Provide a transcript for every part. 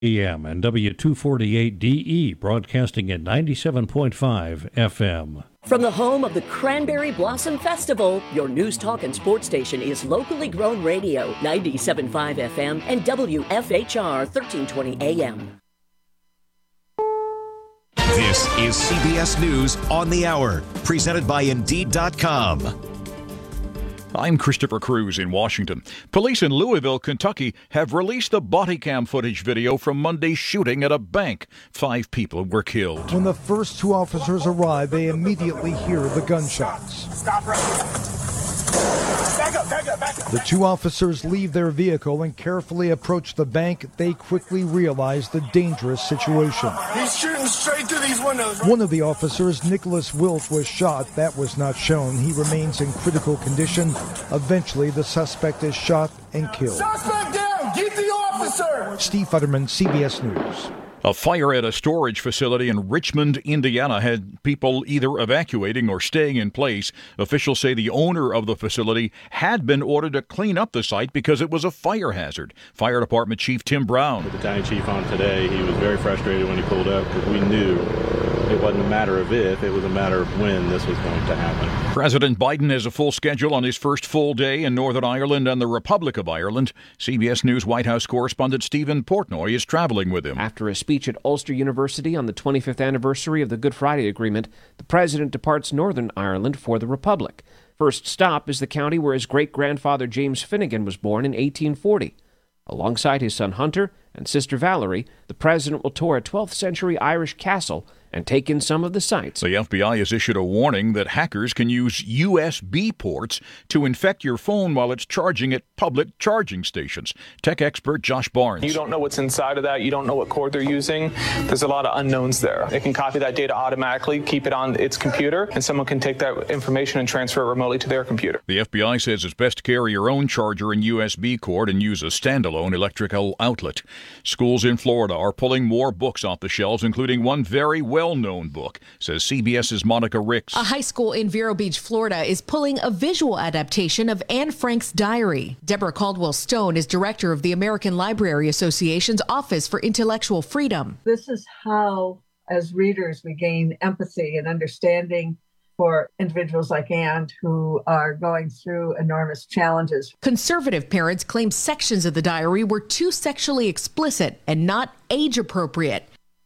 AM and W248DE broadcasting at 97.5 FM. From the home of the Cranberry Blossom Festival, your news, talk, and sports station is locally grown radio, 97.5 FM and WFHR 1320 AM. This is CBS News on the Hour, presented by Indeed.com. I'm Christopher Cruz in Washington. Police in Louisville, Kentucky have released the body cam footage video from Monday's shooting at a bank. 5 people were killed. When the first 2 officers arrive, they immediately hear the gunshots. Stop right here. Back up. The 2 officers leave their vehicle and carefully approach the bank. They quickly realize the dangerous situation. He's shooting straight through these windows. One of the officers, Nicholas Wilt, was shot. That was not shown. He remains in critical condition. Eventually, the suspect is shot and killed. Suspect down! Get the officer! Steve Futterman, CBS News. A fire at a storage facility in Richmond, Indiana, had people either evacuating or staying in place. Officials say the owner of the facility had been ordered to clean up the site because it was a fire hazard. Fire Department Chief Tim Brown. With the battalion chief on today, he was very frustrated when he pulled up because we knew it wasn't a matter of if, it was a matter of when this was going to happen. President Biden has a full schedule on his first full day in Northern Ireland and the Republic of Ireland. CBS News White House correspondent Stephen Portnoy is traveling with him. After a speech at Ulster University on the 25th anniversary of the Good Friday Agreement, the president departs Northern Ireland for the Republic. First stop is the county where his great-grandfather James Finnegan was born in 1840. Alongside his son Hunter and sister Valerie, the president will tour a 12th century Irish castle and take in some of the sights. The FBI has issued a warning that hackers can use USB ports to infect your phone while it's charging at public charging stations. Tech expert Josh Barnes. You don't know what's inside of that. You don't know what cord they're using. There's a lot of unknowns there. It can copy that data automatically, keep it on its computer, and someone can take that information and transfer it remotely to their computer. The FBI says it's best to carry your own charger and USB cord and use a standalone electrical outlet. Schools in Florida are pulling more books off the shelves, including one very well-known book, says CBS's Monica Ricks. A high school in Vero Beach, Florida is pulling a visual adaptation of Anne Frank's diary. Deborah Caldwell Stone is director of the American Library Association's Office for Intellectual Freedom. This is how, as readers, we gain empathy and understanding for individuals like Anne who are going through enormous challenges. Conservative parents claim sections of the diary were too sexually explicit and not age appropriate.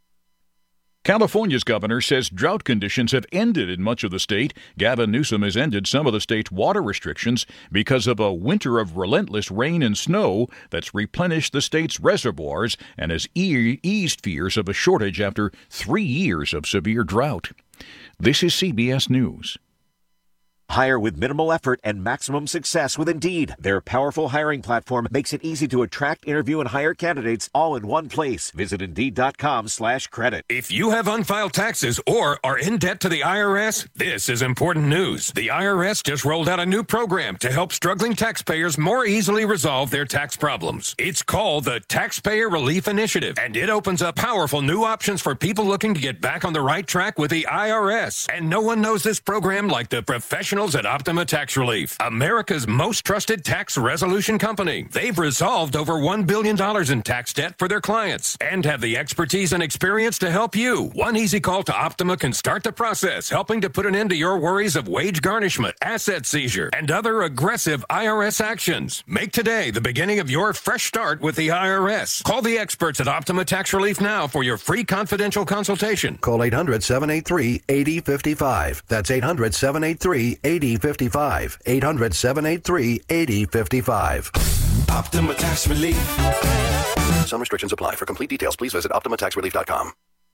California's governor says drought conditions have ended in much of the state. Gavin Newsom has ended some of the state's water restrictions because of a winter of relentless rain and snow that's replenished the state's reservoirs and has eased fears of a shortage after 3 years of severe drought. This is CBS News. Hire with minimal effort and maximum success with Indeed. Their powerful hiring platform makes it easy to attract, interview, and hire candidates all in one place. Visit Indeed.com/credit. If you have unfiled taxes or are in debt to the IRS, this is important news. The IRS just rolled out a new program to help struggling taxpayers more easily resolve their tax problems. It's called the Taxpayer Relief Initiative, and it opens up powerful new options for people looking to get back on the right track with the IRS. And no one knows this program like the professionals at Optima Tax Relief, America's most trusted tax resolution company. They've resolved over $1 billion in tax debt for their clients and have the expertise and experience to help you. One easy call to Optima can start the process, helping to put an end to your worries of wage garnishment, asset seizure, and other aggressive IRS actions. Make today the beginning of your fresh start with the IRS. Call the experts at Optima Tax Relief now for your free confidential consultation. Call 800-783-8055. That's 800-783-8055. 800-783-8055. Optima Tax Relief. Some restrictions apply. For complete details, please visit OptimaTaxRelief.com.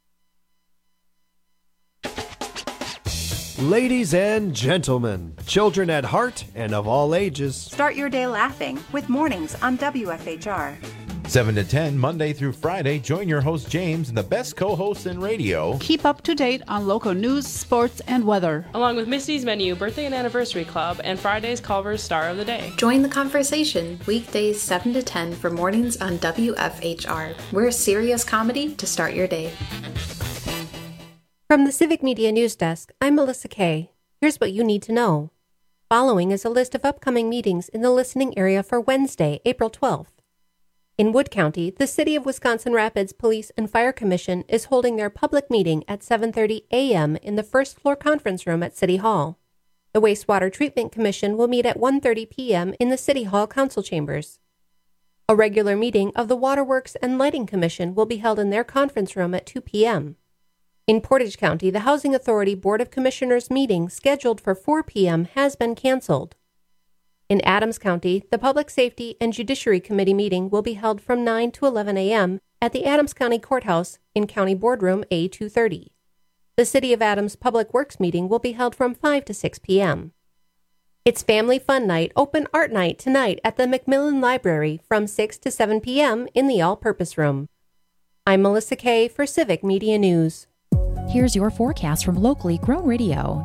Ladies and gentlemen, children at heart and of all ages. Start your day laughing with Mornings on WFHR. 7 to 10, Monday through Friday, join your host James and the best co-hosts in radio. Keep up to date on local news, sports, and weather. Along with Misty's Menu, Birthday and Anniversary Club, and Friday's Culver's Star of the Day. Join the conversation weekdays 7 to 10 for Mornings on WFHR. We're a serious comedy to start your day. From the Civic Media News Desk, I'm Melissa Kay. Here's what you need to know. Following is a list of upcoming meetings in the listening area for Wednesday, April 12th. In Wood County, the City of Wisconsin Rapids Police and Fire Commission is holding their public meeting at 7:30 a.m. in the first floor conference room at City Hall. The Wastewater Treatment Commission will meet at 1:30 p.m. in the City Hall Council Chambers. A regular meeting of the Waterworks and Lighting Commission will be held in their conference room at 2 p.m. In Portage County, the Housing Authority Board of Commissioners meeting scheduled for 4 p.m. has been canceled. In Adams County, the Public Safety and Judiciary Committee meeting will be held from 9 to 11 a.m. at the Adams County Courthouse in County Boardroom A230. The City of Adams Public Works meeting will be held from 5 to 6 p.m. It's Family Fun Night, Open Art Night tonight at the Macmillan Library from 6 to 7 p.m. in the All-Purpose Room. I'm Melissa Kay for Civic Media News. Here's your forecast from locally grown radio,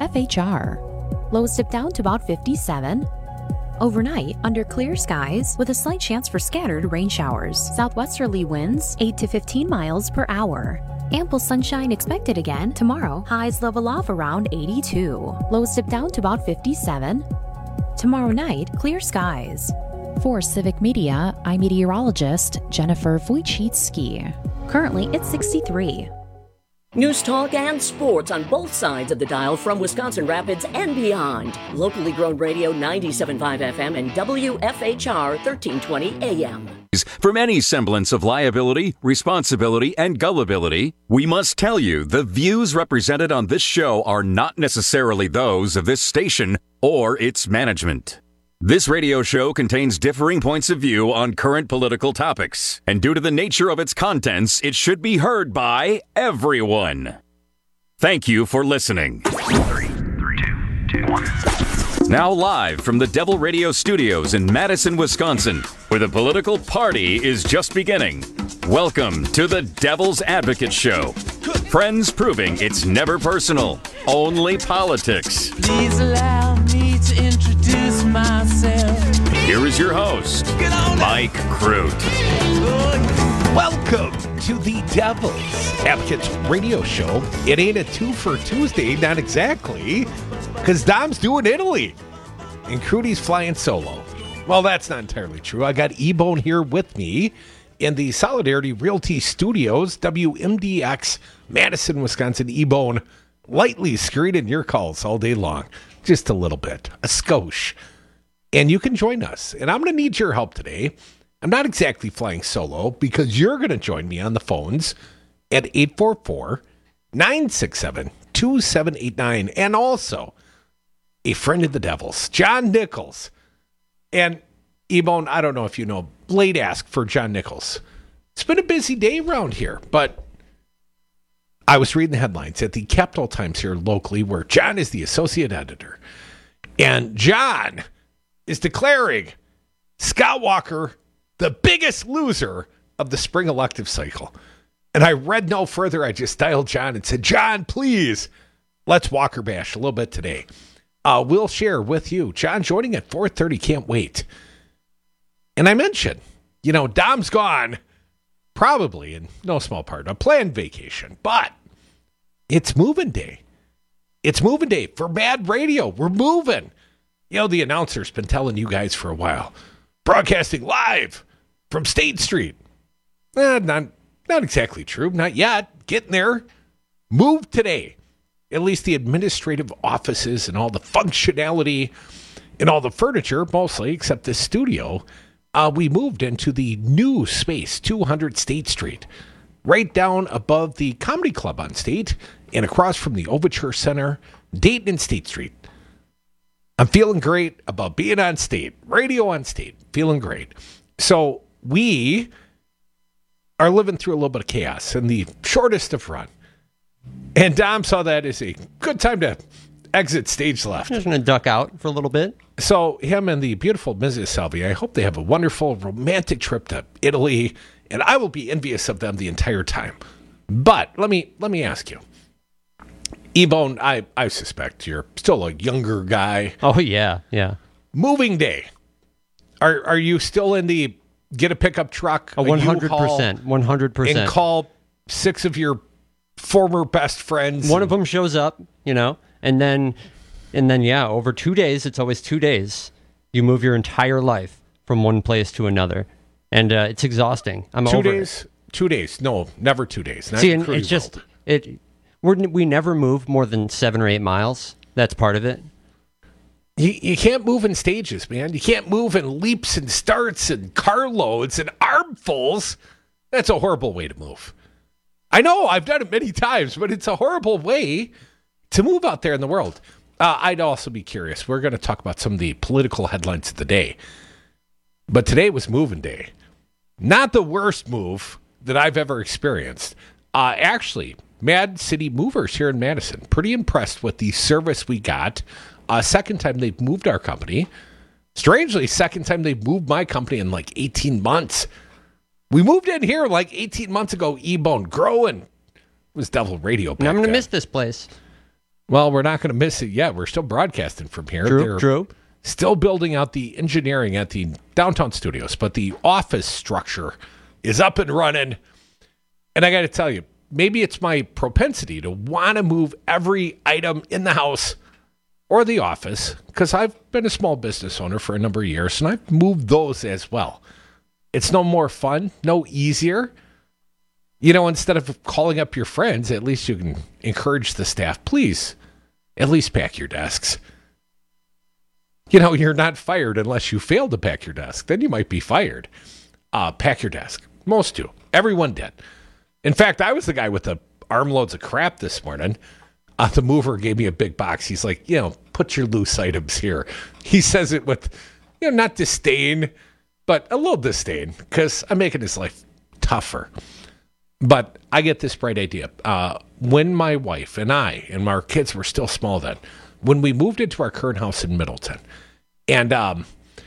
WFHR. Lows dip down to about 57. Overnight, under clear skies, with a slight chance for scattered rain showers. Southwesterly winds, 8 to 15 miles per hour. Ample sunshine expected again tomorrow. Highs level off around 82. Lows dip down to about 57. Tomorrow night, clear skies. For Civic Media, I'm meteorologist Jennifer Wojcicki. Currently, it's 63. News talk and sports on both sides of the dial from Wisconsin Rapids and beyond. Locally grown radio 97.5 FM and WFHR 1320 AM. From any semblance of liability, responsibility, and gullibility, we must tell you the views represented on this show are not necessarily those of this station or its management. This radio show contains differing points of view on current political topics, and due to the nature of its contents, it should be heard by everyone. Thank you for listening. 3, 2, 1. Now live from the Devil Radio Studios in Madison, Wisconsin, where the political party is just beginning. Welcome to the Devil's Advocate Show. Friends proving it's never personal, only politics. Please allow me to introduce myself. Here is your host, Mike Crute. Welcome to the Devil's Advocates Radio Show. It ain't a 2 for Tuesday, not exactly, because Dom's doing Italy and Crudy's flying solo. Well, that's not entirely true. I got E-Bone here with me in the Solidarity Realty Studios, WMDX, Madison, Wisconsin. E-Bone lightly screening your calls all day long, just a little bit, a skosh. And you can join us. And I'm going to need your help today. I'm not exactly flying solo because you're going to join me on the phones at 844-967-2789. And also a friend of the Devil's, John Nichols. And E-Bone, I don't know if you know, Blade asked for John Nichols. It's been a busy day around here, but I was reading the headlines at the Capital Times here locally where John is the associate editor. And John is declaring Scott Walker the biggest loser of the spring elective cycle. And I read no further. I just dialed John and said, John, please, let's Walker bash a little bit today. We'll share with you. John joining at 4:30. Can't wait. And I mentioned, Dom's gone, probably in no small part, a planned vacation. But it's moving day. It's moving day for bad radio. We're moving. The announcer's been telling you guys for a while. Broadcasting live from State Street. Not exactly true. Not yet. Getting there. Move today. At least the administrative offices and all the functionality and all the furniture, mostly, except the studio, we moved into the new space, 200 State Street, right down above the Comedy Club on State and across from the Overture Center, Dayton and State Street. I'm feeling great about being on State, radio on State, feeling great. So we are living through a little bit of chaos in the shortest of run. And Dom saw that as a good time to exit stage left. Just going to duck out for a little bit. So him and the beautiful Mrs. Salvi, I hope they have a wonderful romantic trip to Italy, and I will be envious of them the entire time. But let me ask you. E-Bone, I suspect you're still a younger guy. Oh, yeah. Moving day. Are you still in the get a pickup truck? 100%. And call 6 of your former best friends. One of them shows up, and then over 2 days, it's always 2 days. You move your entire life from one place to another. And it's exhausting. I'm 2 over days? it. 2 days. No, never 2 days. Not See, in and Crudy it's just, World. we never move more than 7 or 8 miles. That's part of it. You can't move in stages, man. You can't move in leaps and starts and carloads and armfuls. That's a horrible way to move. I know, I've done it many times, but it's a horrible way to move out there in the world. I'd also be curious. We're going to talk about some of the political headlines of the day. But today was moving day. Not the worst move that I've ever experienced. Actually, Mad City Movers here in Madison. Pretty impressed with the service we got. Second time they've moved our company. Strangely, second time they've moved my company in like 18 months. We moved in here like 18 months ago, E-Bone growing. It was Devil Radio back And I'm going to then. miss this place. Well, we're not going to miss it yet. We're still broadcasting from here. True. Still building out the engineering at the downtown studios, but the office structure is up and running. And I got to tell you, maybe it's my propensity to want to move every item in the house or the office, because I've been a small business owner for a number of years, and I've moved those as well. It's no more fun, no easier. You know, instead of calling up your friends, at least you can encourage the staff, please, at least pack your desks. You know, you're not fired unless you fail to pack your desk. Then you might be fired. Pack your desk. Most do. Everyone did. In fact, I was the guy with the armloads of crap this morning. The mover gave me a big box. He's like, put your loose items here. He says it with, not disdain, but a little disdain, because I'm making his life tougher. But I get this bright idea. When my wife and I and our kids were still small then, when we moved into our current house in Middleton, and I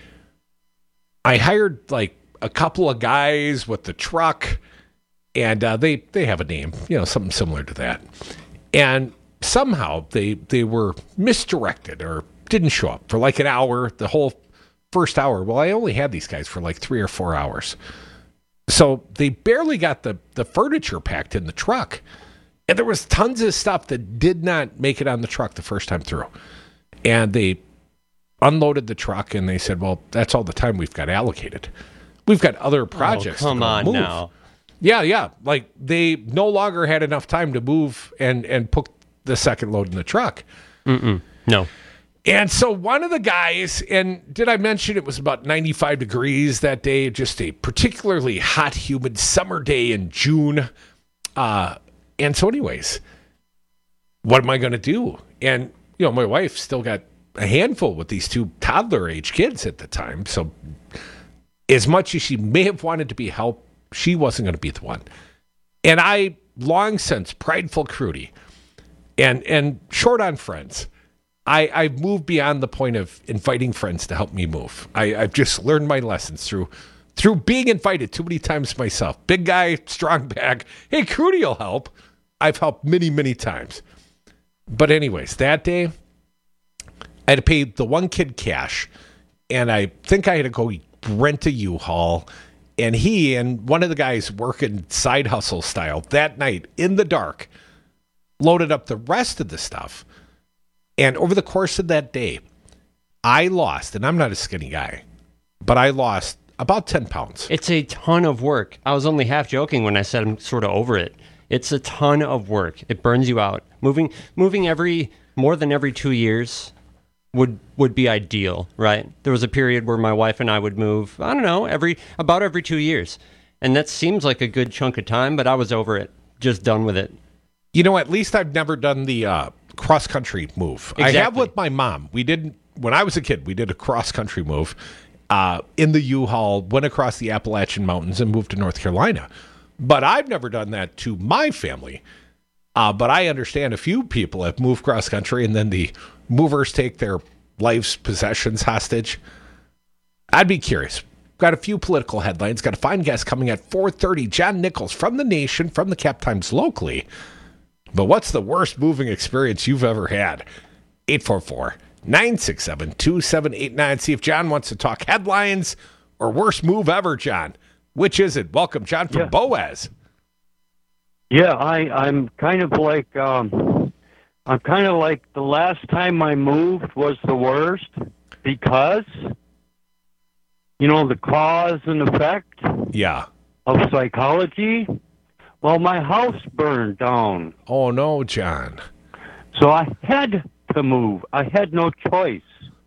hired like a couple of guys with the truck, and they have a name, something similar to that. And somehow they were misdirected or didn't show up for like an hour, the whole first hour. Well, I only had these guys for like 3 or 4 hours. So they barely got the furniture packed in the truck. And there was tons of stuff that did not make it on the truck the first time through. And they unloaded the truck and they said, well, that's all the time we've got allocated. We've got other projects. Come on now. Yeah. Like they no longer had enough time to move and put the second load in the truck. No. And so one of the guys, and did I mention it was about 95 degrees that day, just a particularly hot, humid summer day in June. And so anyways, what am I going to do? And, my wife still got a handful with these 2 toddler-age kids at the time. So as much as she may have wanted to be helped, she wasn't going to be the one. And I, long since, prideful Crudy, and short on friends, I've moved beyond the point of inviting friends to help me move. I've just learned my lessons through being invited too many times myself. Big guy, strong back. Hey, Crudy will help. I've helped many, many times. But anyways, that day, I had to pay the one kid cash, and I think I had to go rent a U-Haul. And he and one of the guys working side hustle style that night in the dark loaded up the rest of the stuff. And over the course of that day, I lost, and I'm not a skinny guy, but I lost about 10 pounds. It's a ton of work. I was only half joking when I said I'm sort of over it. It's a ton of work. It burns you out. Moving more than every 2 years would be ideal, right? There was a period where my wife and I would move, I don't know, about every 2 years. And that seems like a good chunk of time, but I was over it. Just done with it. At least I've never done the cross-country move. Exactly. I have with my mom. When I was a kid, we did a cross-country move in the U-Haul, went across the Appalachian Mountains and moved to North Carolina. But I've never done that to my family. But I understand a few people have moved cross-country and then the movers take their life's possessions hostage. I'd be curious. Got a few political headlines. Got a fine guest coming at 4:30. John Nichols from The Nation, from the Cap Times locally. But what's the worst moving experience you've ever had? 844-967-2789. See if John wants to talk headlines or worst move ever, John. Which is it? Welcome, John from Boaz. Yeah, I'm kind of like the last time I moved was the worst because the cause and effect Yeah. of psychology. Well, my house burned down. Oh, no, John. So I had to move. I had no choice.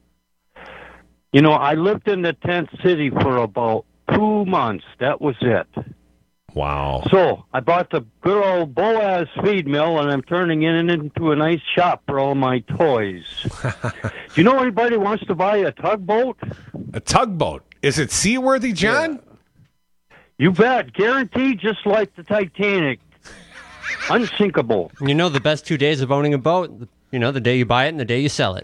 I lived in the tent city for about 2 months. That was it. Wow. So I bought the good old Boaz feed mill, and I'm turning it into a nice shop for all my toys. Do you know anybody who wants to buy a tugboat? A tugboat? Is it seaworthy, John? Yeah. You bet. Guaranteed, just like the Titanic. Unsinkable. The best 2 days of owning a boat, the day you buy it and the day you sell it.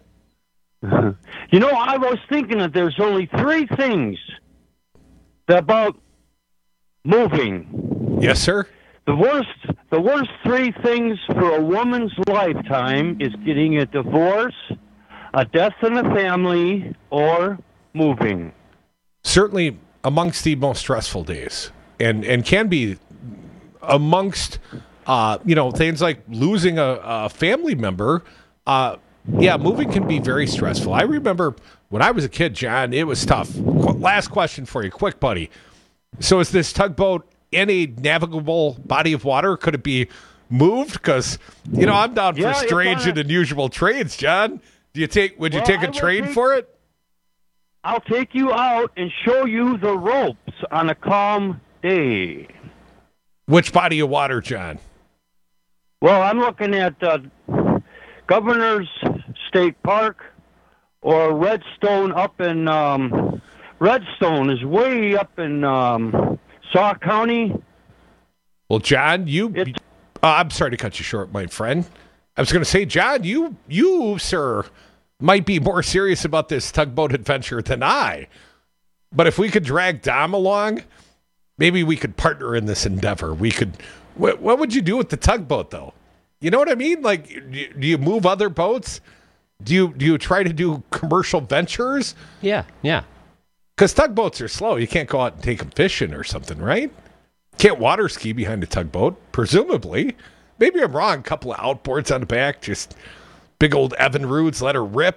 I was thinking that there's only 3 things about moving. Yes, sir. The worst 3 things for a woman's lifetime is getting a divorce, a death in the family, or moving. Certainly amongst the most stressful days, and can be amongst things like losing a family member. Moving can be very stressful. I remember when I was a kid, John, it was tough. Last question for you, quick, buddy. So is this tugboat in a navigable body of water? Could it be moved? Because I'm down for strange and unusual trades, John. Would you take a trade for it? I'll take you out and show you the ropes on a calm day. Which body of water, John? Well, I'm looking at Governor's State Park or Redstone up in... Redstone is way up in Sauk County. Well, John, I'm sorry to cut you short, my friend. I was going to say, John, you, sir, might be more serious about this tugboat adventure than I. But if we could drag Dom along, maybe we could partner in this endeavor. We could. What would you do with the tugboat, though? You know what I mean? Like, do you move other boats? Do you try to do commercial ventures? Yeah. Because tugboats are slow. You can't go out and take them fishing or something, right? Can't water ski behind a tugboat, presumably. Maybe I'm wrong. A couple of outboards on the back, just big old Evinrudes, let her rip.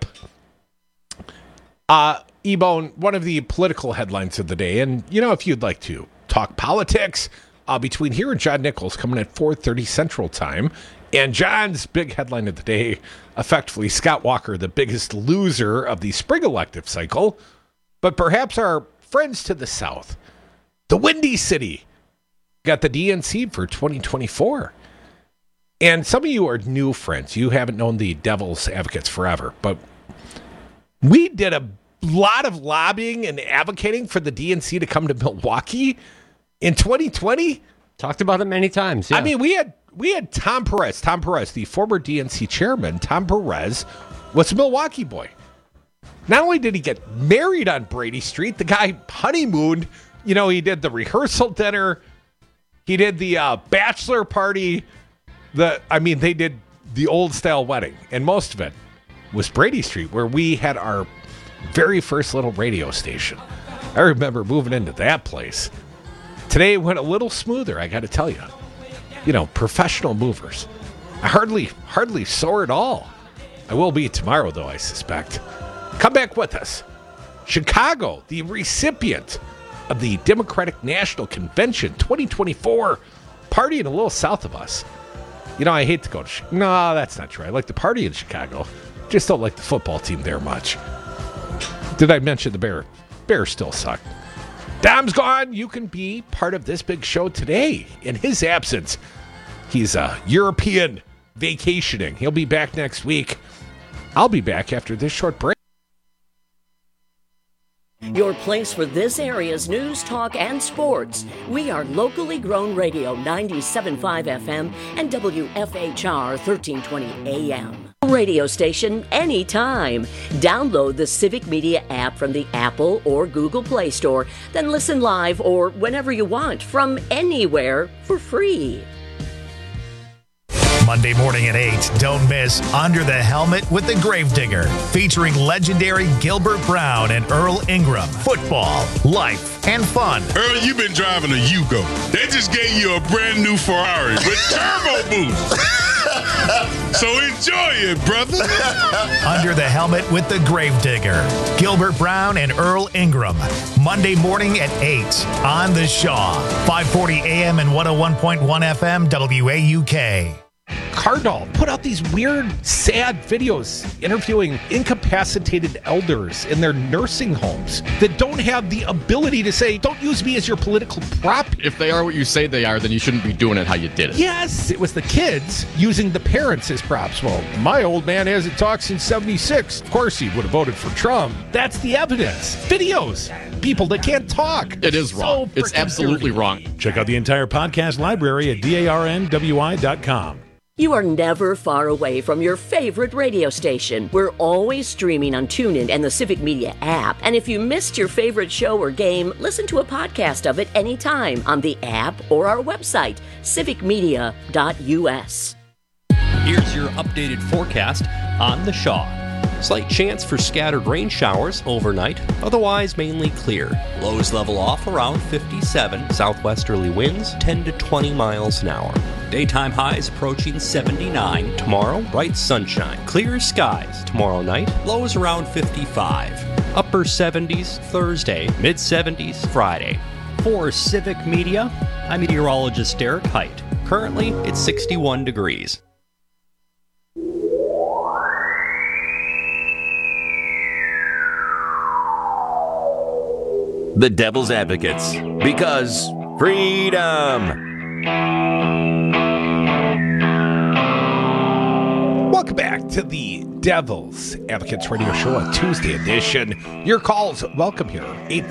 E-Bone, one of the political headlines of the day, and if you'd like to talk politics, between here and John Nichols coming at 4:30 Central Time. And John's big headline of the day, effectively, Scott Walker, the biggest loser of the spring elective cycle. But perhaps our friends to the south, the Windy City, got the DNC for 2024. And some of you are new friends. You haven't known the Devil's Advocates forever. But we did a lot of lobbying and advocating for the DNC to come to Milwaukee in 2020. Talked about it many times. Yeah. I mean, we had Tom Perez, the former DNC chairman. Tom Perez was a Milwaukee boy. Not only did he get married on Brady Street, the guy honeymooned. He did the rehearsal dinner. He did the bachelor party. They did the old style wedding. And most of it was Brady Street, where we had our very first little radio station. I remember moving into that place. Today went a little smoother, I got to tell you. Professional movers. I hardly sore at all. I will be tomorrow, though, I suspect. Come back with us. Chicago, the recipient of the Democratic National Convention 2024, partying a little south of us. I hate to go to No, that's not true. I like the party in Chicago. Just don't like the football team there much. Did I mention the Bears still suck? Dom's gone. You can be part of this big show today. In his absence, he's a European vacationing. He'll be back next week. I'll be back after this short break. Your place for this area's news, talk, and sports. We are locally grown radio 97.5 FM and WFHR 1320 AM. Radio station anytime. Download the Civic Media app from the Apple or Google Play Store. Then listen live or whenever you want from anywhere for free. Monday morning at 8, don't miss Under the Helmet with the Gravedigger, featuring legendary Gilbert Brown and Earl Ingram. Football, life, and fun. Earl, you've been driving a Yugo. They just gave you a brand new Ferrari with turbo boost. So enjoy it, brother. Under the Helmet with the Gravedigger. Gilbert Brown and Earl Ingram. Monday morning at 8 on The Shaw. 540 AM and 101.1 FM WAUK. Cardinal put out these weird, sad videos interviewing incapacitated elders in their nursing homes that don't have the ability to say, don't use me as your political prop. If they are what you say they are, then you shouldn't be doing it how you did it. Yes, it was the kids using the parents as props. Well, my old man hasn't talked since 76. Of course, he would have voted for Trump. That's the evidence. Videos. People that can't talk. It is wrong. It's absolutely wrong. Check out the entire podcast library at darnwi.com. You are never far away from your favorite radio station. We're always streaming on TuneIn and the Civic Media app. And if you missed your favorite show or game, listen to a podcast of it anytime on the app or our website, civicmedia.us. Here's your updated forecast on the Shaw. Slight chance for scattered rain showers overnight, otherwise mainly clear. Lows level off around 57, southwesterly winds 10 to 20 miles an hour. Daytime highs approaching 79. Tomorrow, bright sunshine. Clear skies tomorrow night, lows around 55. Upper 70s Thursday, mid 70s Friday. For Civic Media, I'm meteorologist Derek Height. Currently, it's 61 degrees. The Devil's Advocates, because freedom. Welcome back to the Devil's Advocates Radio Show, a Tuesday edition. Your calls, welcome here,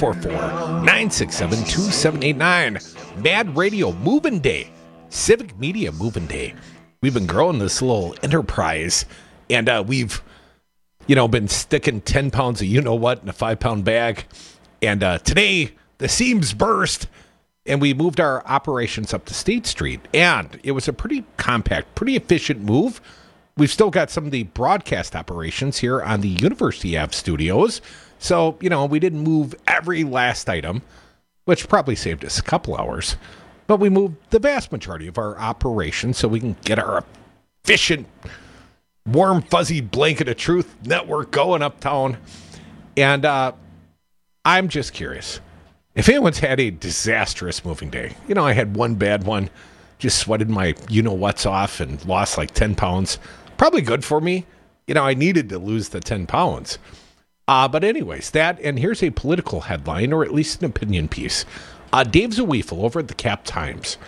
844-967-2789. Mad Radio Moving Day, Civic Media Moving Day. We've been growing this little enterprise, and we've, been sticking 10 pounds of you-know-what in a 5-pound bag. And today, the seams burst, and we moved our operations up to State Street. And it was a pretty compact, pretty efficient move. We've still got some of the broadcast operations here on the University Ave studios. So, we didn't move every last item, which probably saved us a couple hours. But we moved the vast majority of our operations so we can get our efficient, warm, fuzzy blanket of truth network going uptown. And I'm just curious if anyone's had a disastrous moving day. I had one bad one, just sweated my you-know-what's off and lost like 10 pounds. Probably good for me. I needed to lose the 10 pounds. But anyways, that, and here's a political headline, or at least an opinion piece. Dave Zawiefel over at the Cap Times.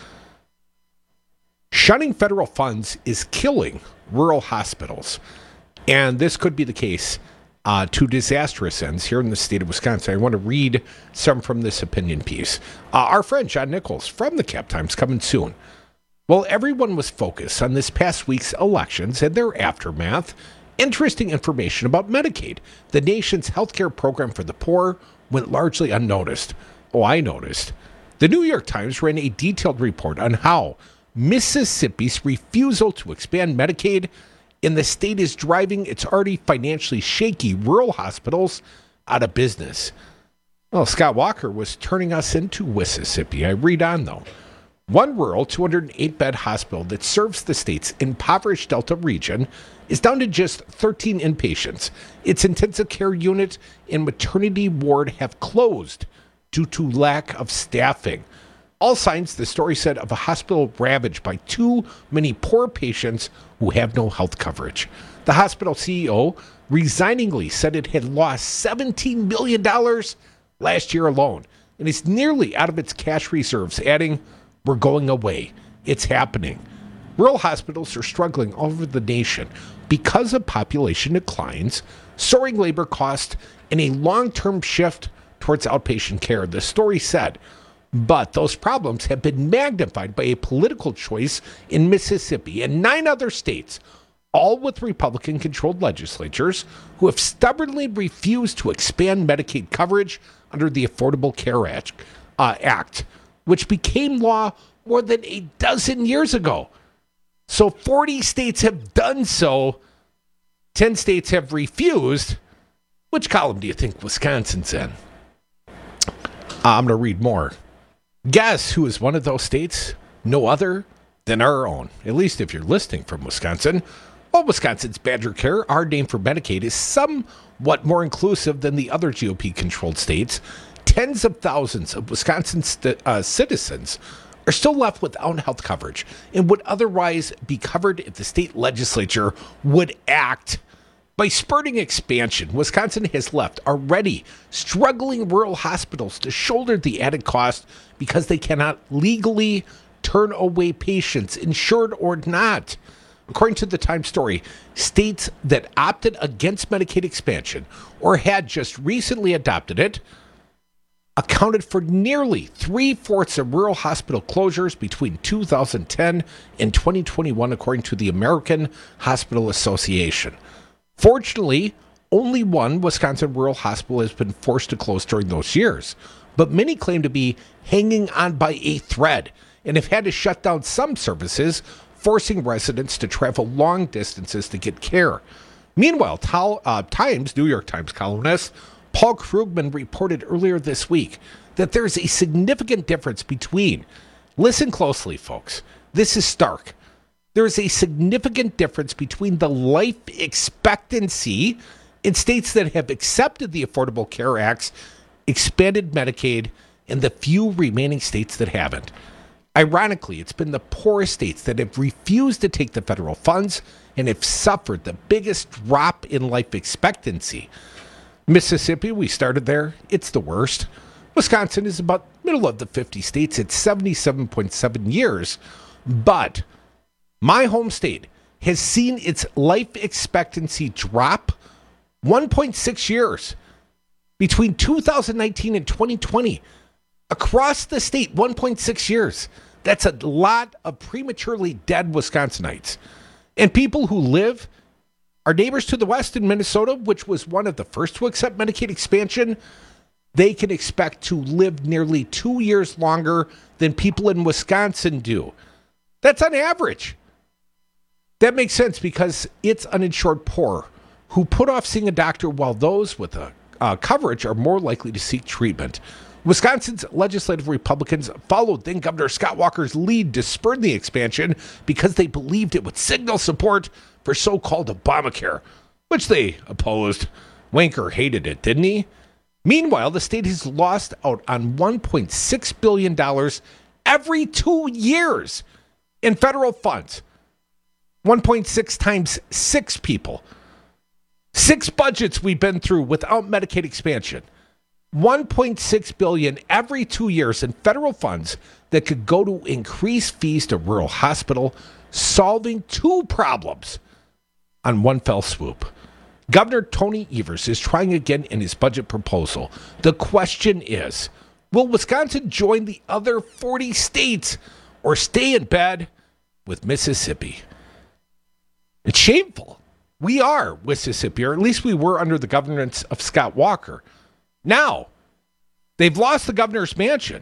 Shunning federal funds is killing rural hospitals. And this could be the case to disastrous ends here in the state of Wisconsin. I want to read some from this opinion piece. Our friend John Nichols from the Cap Times coming soon. While everyone was focused on this past week's elections and their aftermath, interesting information about Medicaid, the nation's healthcare program for the poor, went largely unnoticed. Oh, I noticed. The New York Times ran a detailed report on how Mississippi's refusal to expand Medicaid in the state is driving its already financially shaky rural hospitals out of business. Well, Scott Walker was turning us into Mississippi. I read on, though. One rural 208-bed hospital that serves the state's impoverished Delta region is down to just 13 inpatients. Its intensive care unit and maternity ward have closed due to lack of staffing. All signs, the story said, of a hospital ravaged by too many poor patients who have no health coverage. The hospital CEO resigningly said it had lost $17 million last year alone and is nearly out of its cash reserves, adding, "We're going away. It's happening." Rural hospitals are struggling all over the nation because of population declines, soaring labor costs, and a long-term shift towards outpatient care, the story said. But those problems have been magnified by a political choice in Mississippi and 9 other states, all with Republican-controlled legislatures, who have stubbornly refused to expand Medicaid coverage under the Affordable Care Act, which became law more than a dozen years ago. So 40 states have done so. 10 states have refused. Which column do you think Wisconsin's in? I'm going to read more. Guess who is one of those states? No other than our own, at least if you're listening from Wisconsin. Well, Wisconsin's Badger Care, our name for Medicaid, is somewhat more inclusive than the other GOP-controlled states. Tens of thousands of Wisconsin citizens are still left without health coverage and would otherwise be covered if the state legislature would act. By spurting expansion, Wisconsin has left already struggling rural hospitals to shoulder the added cost because they cannot legally turn away patients, insured or not. According to the Times story, states that opted against Medicaid expansion or had just recently adopted it accounted for nearly 3/4 of rural hospital closures between 2010 and 2021, according to the American Hospital Association. Fortunately, only one Wisconsin rural hospital has been forced to close during those years, but many claim to be hanging on by a thread and have had to shut down some services, forcing residents to travel long distances to get care. Meanwhile, New York Times columnist Paul Krugman reported earlier this week that there's a significant difference between, listen closely, folks, this is stark. There is a significant difference between the life expectancy in states that have accepted the Affordable Care Act's expanded Medicaid and the few remaining states that haven't. Ironically, it's been the poorest states that have refused to take the federal funds and have suffered the biggest drop in life expectancy. Mississippi, we started there. It's the worst. Wisconsin is about middle of the 50 states at 77.7 years. But my home state has seen its life expectancy drop 1.6 years between 2019 and 2020. Across the state, 1.6 years. That's a lot of prematurely dead Wisconsinites. And people who live, our neighbors to the west in Minnesota, which was one of the first to accept Medicaid expansion, they can expect to live nearly 2 years longer than people in Wisconsin do. That's on average. That makes sense because it's uninsured poor who put off seeing a doctor while those with coverage are more likely to seek treatment. Wisconsin's legislative Republicans followed then Governor Scott Walker's lead to spur the expansion because they believed it would signal support for so-called Obamacare, which they opposed. Wanker hated it, didn't he? Meanwhile, the state has lost out on $1.6 billion every 2 years in federal funds. 1.6 times 6 people. 6 budgets we've been through without Medicaid expansion. $1.6 billion every 2 years in federal funds that could go to increase fees to rural hospital, solving 2 problems on one fell swoop. Governor Tony Evers is trying again in his budget proposal. The question is, will Wisconsin join the other 40 states or stay in bed with Mississippi? It's shameful. We are Mississippi, or at least we were under the governance of Scott Walker. Now, they've lost the governor's mansion.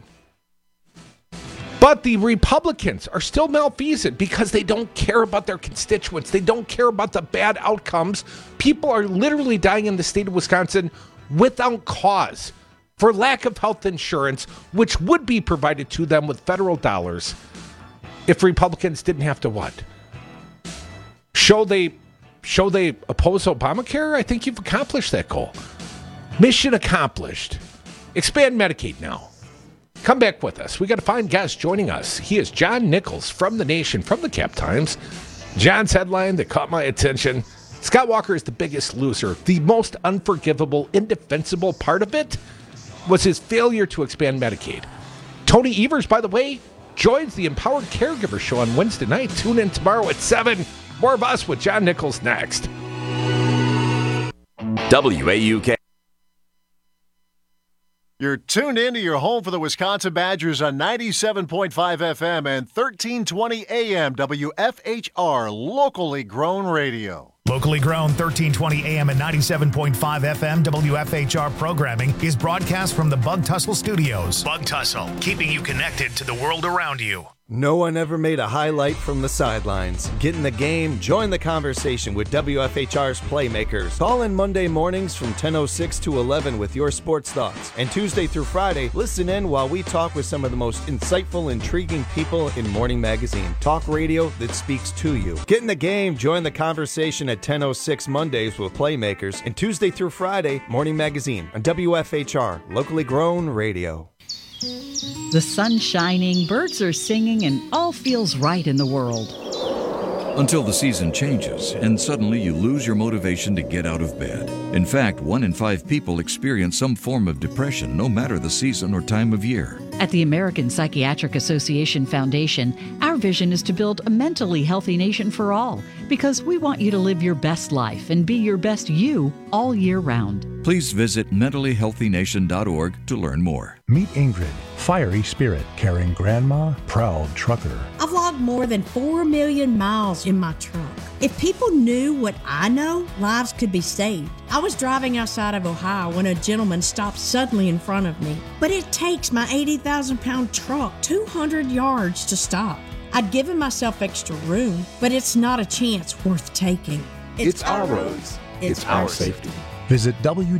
But the Republicans are still malfeasant because they don't care about their constituents. They don't care about the bad outcomes. People are literally dying in the state of Wisconsin without cause for lack of health insurance, which would be provided to them with federal dollars if Republicans didn't have to what? Show they oppose Obamacare? I think you've accomplished that goal. Mission accomplished. Expand Medicaid now. Come back with us. We got a fine guest joining us. He is John Nichols from The Nation, from the Cap Times. John's headline that caught my attention: Scott Walker is the biggest loser. The most unforgivable, indefensible part of it was his failure to expand Medicaid. Tony Evers, by the way, joins the Empowered Caregiver Show on Wednesday night. Tune in tomorrow at 7. More of us with John Nichols next. WAUK. You're tuned in to your home for the Wisconsin Badgers on 97.5 FM and 1320 AM WFHR, locally grown radio. Locally grown 1320 AM and 97.5 FM WFHR programming is broadcast from the Bug Tussle Studios. Bug Tussle, keeping you connected to the world around you. No one ever made a highlight from the sidelines. Get in the game, join the conversation with WFHR's Playmakers. Call in Monday mornings from 10:06 to 11 with your sports thoughts. And Tuesday through Friday, listen in while we talk with some of the most insightful, intriguing people in Morning Magazine. Talk radio that speaks to you. Get in the game, join the conversation at 10:06 Mondays with Playmakers. And Tuesday through Friday, Morning Magazine on WFHR, locally grown radio. The sun's shining, birds are singing, and all feels right in the world. Until the season changes, and suddenly you lose your motivation to get out of bed. In fact, 1 in 5 people experience some form of depression, no matter the season or time of year. At the American Psychiatric Association Foundation, our vision is to build a mentally healthy nation for all, because we want you to live your best life and be your best you all year round. Please visit mentallyhealthynation.org to learn more. Meet Ingrid, fiery spirit, caring grandma, proud trucker. I've logged more than 4 million miles in my truck. If people knew what I know, lives could be saved. I was driving outside of Ohio when a gentleman stopped suddenly in front of me. But it takes my 80,000-pound truck 200 yards to stop. I'd given myself extra room, but it's not a chance worth taking. It's our roads. It's our safety. Visit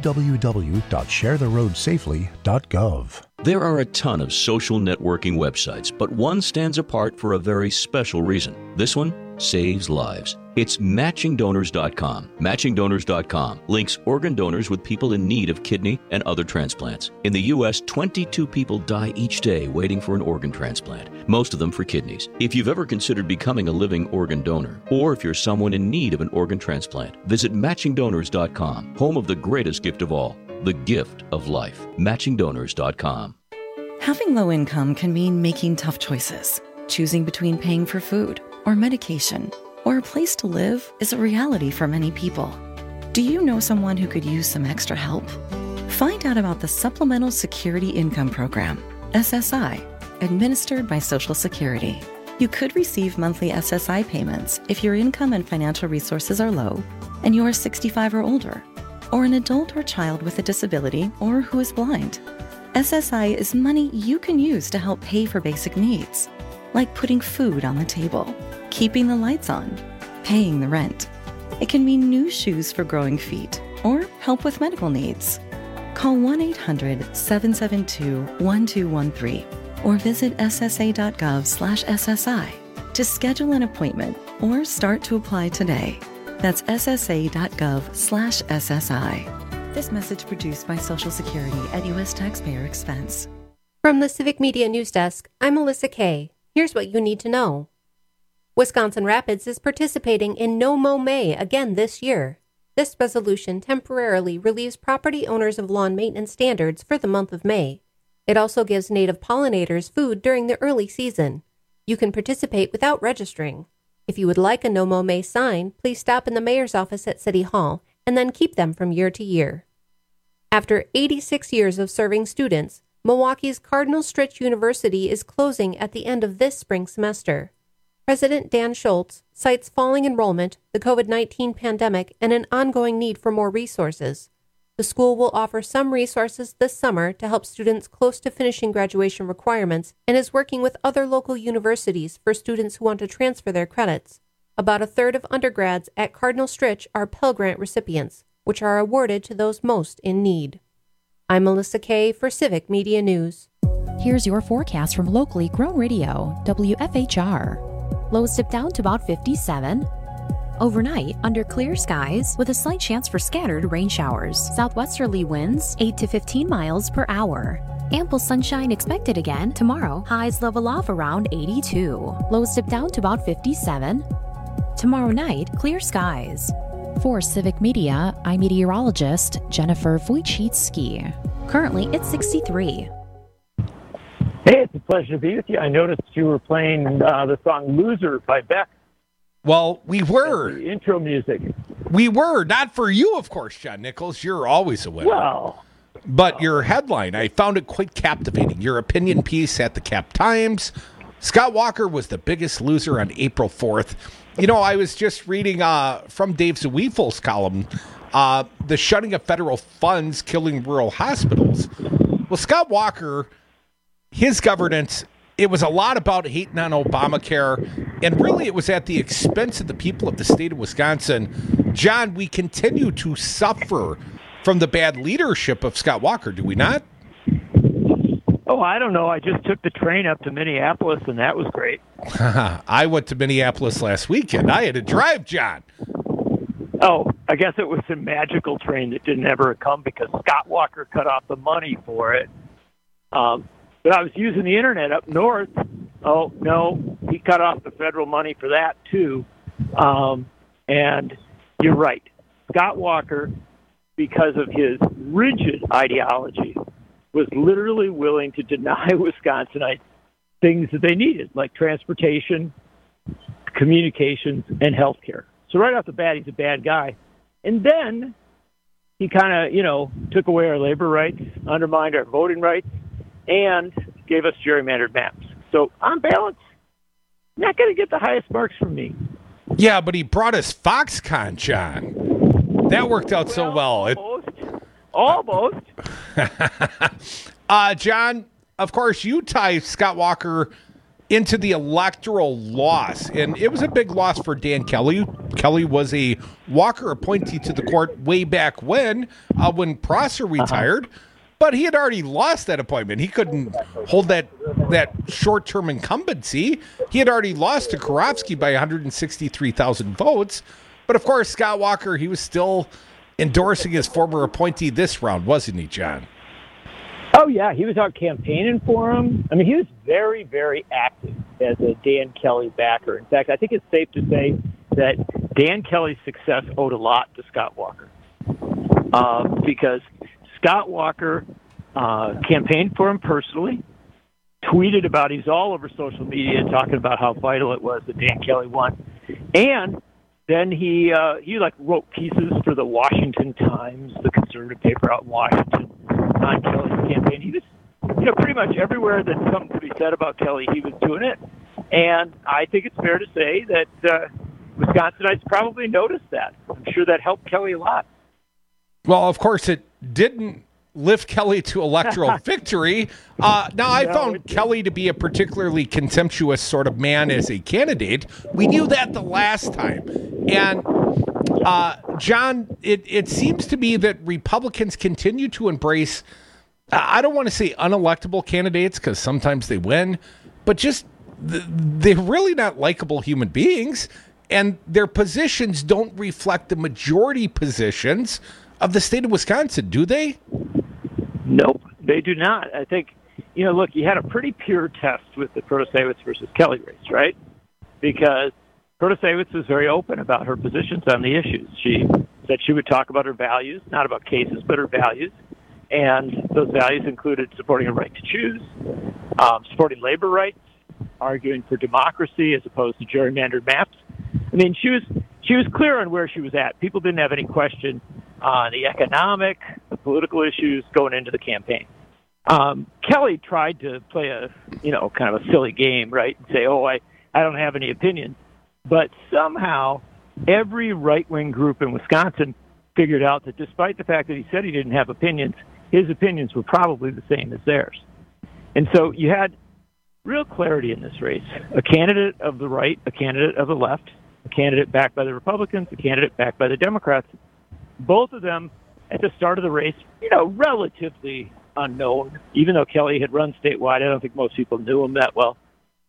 www.sharetheroadsafely.gov. There are a ton of social networking websites, but one stands apart for a very special reason. This one saves lives. It's MatchingDonors.com. MatchingDonors.com links organ donors with people in need of kidney and other transplants. In the U.S., 22 people die each day waiting for an organ transplant, most of them for kidneys. If you've ever considered becoming a living organ donor, or if you're someone in need of an organ transplant, visit MatchingDonors.com, home of the greatest gift of all, the gift of life. MatchingDonors.com. Having low income can mean making tough choices. Choosing between paying for food or medication or a place to live is a reality for many people. Do you know someone who could use some extra help? Find out about the Supplemental Security Income Program, SSI, administered by Social Security. You could receive monthly SSI payments if your income and financial resources are low and you are 65 or older, or an adult or child with a disability or who is blind. SSI is money you can use to help pay for basic needs, like putting food on the table, keeping the lights on, paying the rent. It can mean new shoes for growing feet or help with medical needs. Call 1-800-772-1213 or visit ssa.gov/SSI to schedule an appointment or start to apply today. That's ssa.gov/SSI. This message produced by Social Security at U.S. taxpayer expense. From the Civic Media News Desk, I'm Melissa Kay. Here's what you need to know. Wisconsin Rapids is participating in No Mow May again this year. This resolution temporarily relieves property owners of lawn maintenance standards for the month of May. It also gives native pollinators food during the early season. You can participate without registering. If you would like a No Mow May sign, please stop in the mayor's office at City Hall and then keep them from year to year. After 86 years of serving students, Milwaukee's Cardinal Stritch University is closing at the end of this spring semester. President Dan Schultz cites falling enrollment, the COVID-19 pandemic, and an ongoing need for more resources. The school will offer some resources this summer to help students close to finishing graduation requirements and is working with other local universities for students who want to transfer their credits. About a third of undergrads at Cardinal Stritch are Pell Grant recipients, which are awarded to those most in need. I'm Melissa Kay for Civic Media News. Here's your forecast from locally grown radio, WFHR. Lows dip down to about 57. Overnight, under clear skies, with a slight chance for scattered rain showers. Southwesterly winds, 8 to 15 miles per hour. Ample sunshine expected again tomorrow. Highs level off around 82. Lows dip down to about 57. Tomorrow night, clear skies. For Civic Media, I'm meteorologist Jennifer Wojcicki. Currently, it's 63. Hey, it's a pleasure to be with you. I noticed you were playing the song Loser by Beck. Well, we were. The intro music. We were. Not for you, of course, John Nichols. You're always a winner. Well. But your headline, I found it quite captivating. Your opinion piece at the Cap Times. Scott Walker was the biggest loser on April 4th. You know, I was just reading from Dave Zwiefel's column, the shutting of federal funds killing rural hospitals. Well, Scott Walker, his governance it was a lot about hating on Obamacare, and really it was at the expense of the people of the state of Wisconsin. John, we continue to suffer from the bad leadership of Scott Walker, do we not? Oh, I don't know. I just took the train up to Minneapolis, and that was great. I went to Minneapolis last weekend. I had to drive, John. Oh, I guess it was a magical train that didn't ever come because Scott Walker cut off the money for it. But I was using the internet up north. Oh, no, he cut off the federal money for that, too. And you're right. Scott Walker, because of his rigid ideology, was literally willing to deny Wisconsinites things that they needed, like transportation, communications, and health care. So right off the bat, he's a bad guy. And then he kind of, took away our labor rights, undermined our voting rights, and gave us gerrymandered maps. So on balance, not going to get the highest marks from me. Yeah, but he brought us Foxconn, John. That worked out so well. Almost. John, of course, you tie Scott Walker into the electoral loss, and it was a big loss for Dan Kelly. Kelly was a Walker appointee to the court way back when Prosser retired, but he had already lost that appointment. He couldn't hold that short-term incumbency. He had already lost to Karofsky by 163,000 votes, but of course, Scott Walker, he was still endorsing his former appointee this round, wasn't he, John? Oh, yeah. He was out campaigning for him. I mean, he was very, very active as a Dan Kelly backer. In fact, I think it's safe to say that Dan Kelly's success owed a lot to Scott Walker because Scott Walker campaigned for him personally, tweeted about he's all over social media talking about how vital it was that Dan Kelly won. And then he wrote pieces for the Washington Times, the conservative paper out in Washington, on Kelly's campaign. He was, pretty much everywhere that something could be said about Kelly, he was doing it. And I think it's fair to say that Wisconsinites probably noticed that. I'm sure that helped Kelly a lot. Well, of course, it didn't lift Kelly to electoral victory. I found Kelly to be a particularly contemptuous sort of man as a candidate. We knew that the last time. And, John, it seems to me that Republicans continue to embrace, I don't want to say unelectable candidates because sometimes they win, but just they're really not likable human beings, and their positions don't reflect the majority positions of the state of Wisconsin, do they? Nope, they do not. I think, look, you had a pretty pure test with the Protasiewicz versus Kelly race, right? Because Protasiewicz was very open about her positions on the issues. She said she would talk about her values, not about cases, but her values. And those values included supporting a right to choose, supporting labor rights, arguing for democracy as opposed to gerrymandered maps. I mean, she was clear on where she was at. People didn't have any question on the economic, the political issues going into the campaign. Kelly tried to play a, kind of a silly game, right? And say, I don't have any opinions. But somehow every right-wing group in Wisconsin figured out that despite the fact that he said he didn't have opinions, his opinions were probably the same as theirs. And so you had real clarity in this race. A candidate of the right, a candidate of the left, a candidate backed by the Republicans, a candidate backed by the Democrats. Both of them, at the start of the race, relatively unknown. Even though Kelly had run statewide, I don't think most people knew him that well.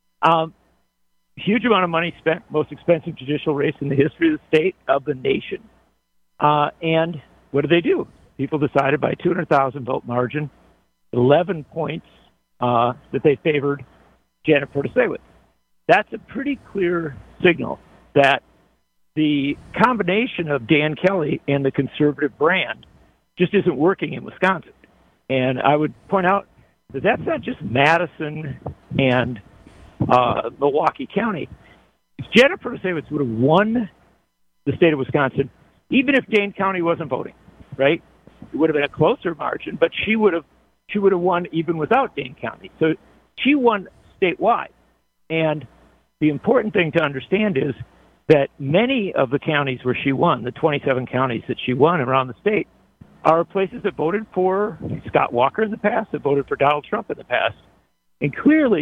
Huge amount of money spent, most expensive judicial race in the history of the state, of the nation. And what did they do? People decided by 200,000 vote margin, 11 points, that they favored Janet Protasiewicz. That's a pretty clear signal that the combination of Dan Kelly and the conservative brand just isn't working in Wisconsin. And I would point out that that's not just Madison and Milwaukee County. If Janet Protasiewicz would have won the state of Wisconsin, even if Dane County wasn't voting, right? It would have been a closer margin, but she would have won even without Dane County. So she won statewide. And the important thing to understand is that many of the counties where she won, the 27 counties that she won around the state, are places that voted for Scott Walker in the past, that voted for Donald Trump in the past, and clearly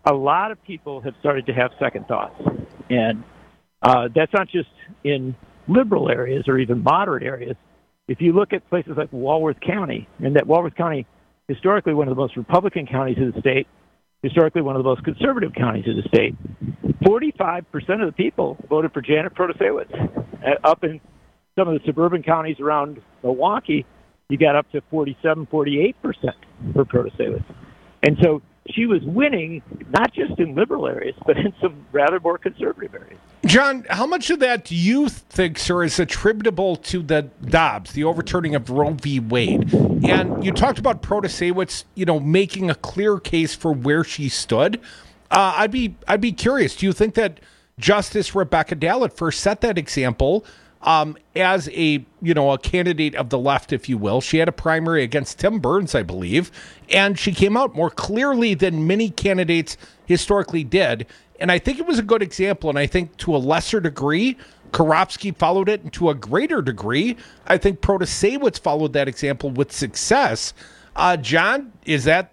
a lot of people have started to have second thoughts. And that's not just in liberal areas or even moderate areas. If you look at places like Walworth County, and that Walworth County, historically one of the most Republican counties of the state, historically one of the most conservative counties of the state, 45% of the people voted for Janet Protasiewicz. Up in some of the suburban counties around Milwaukee, you got up to 47, 48% for Protasiewicz. And so she was winning not just in liberal areas, but in some rather more conservative areas. John, how much of that do you think, sir, is attributable to the Dobbs, the overturning of Roe v. Wade? And you talked about Protasiewicz, making a clear case for where she stood. I'd be curious. Do you think that Justice Rebecca Dallett first set that example as a candidate of the left, if you will? She had a primary against Tim Burns, I believe, and she came out more clearly than many candidates historically did. And I think it was a good example. And I think to a lesser degree, Karofsky followed it, and to a greater degree, I think Protasiewicz followed that example with success. John, is that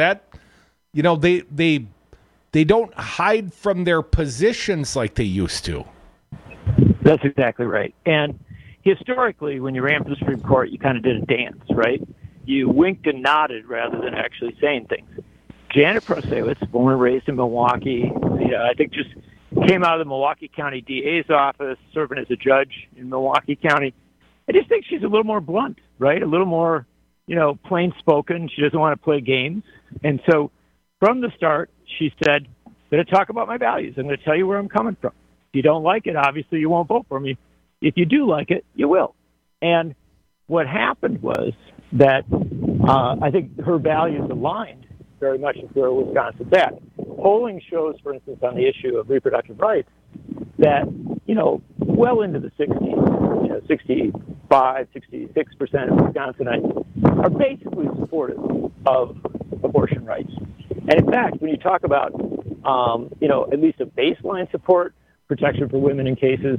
they don't hide from their positions like they used to. That's exactly right. And historically, when you ran for the Supreme Court, you kind of did a dance, right? You winked and nodded rather than actually saying things. Janet Protasiewicz, born and raised in Milwaukee, I think just came out of the Milwaukee County DA's office, serving as a judge in Milwaukee County. I just think she's a little more blunt, right? A little more, plain spoken. She doesn't want to play games. And so from the start, she said, I'm going to talk about my values. I'm going to tell you where I'm coming from. If you don't like it, obviously you won't vote for me. If you do like it, you will. And what happened was that I think her values aligned very much with where Wisconsin's at. Polling shows, for instance, on the issue of reproductive rights, that, well into the 60s, 65, 66% of Wisconsinites are basically supportive of abortion rights. And in fact, when you talk about, at least a baseline support, protection for women in cases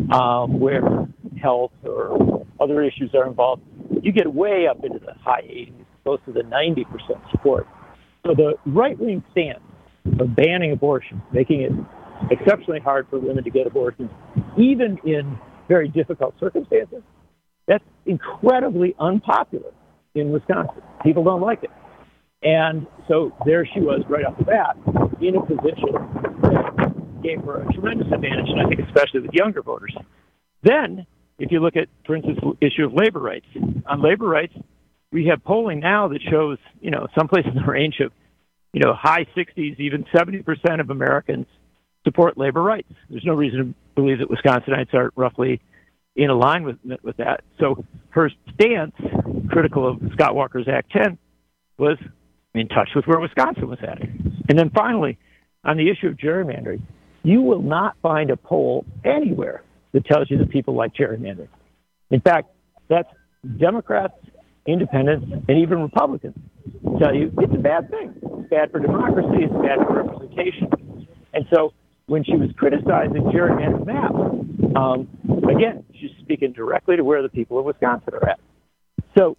where health or other issues are involved, you get way up into the high 80s, close to the 90% support. So the right-wing stance of banning abortion, making it exceptionally hard for women to get abortions, even in very difficult circumstances, that's incredibly unpopular in Wisconsin. People don't like it. And so there she was right off the bat in a position that gave her a tremendous advantage, and I think especially with younger voters. Then, if you look at, for instance, the issue of labor rights. On labor rights, we have polling now that shows, someplace in the range of, high 60s, even 70% of Americans support labor rights. There's no reason to believe that Wisconsinites are roughly in line with that. So her stance, critical of Scott Walker's Act 10, was in touch with where Wisconsin was at. And then finally, on the issue of gerrymandering, you will not find a poll anywhere that tells you that people like gerrymandering. In fact, that's Democrats, independents, and even Republicans tell you it's a bad thing. It's bad for democracy. It's bad for representation. And so when she was criticizing gerrymandered maps, again, she's speaking directly to where the people of Wisconsin are at. So,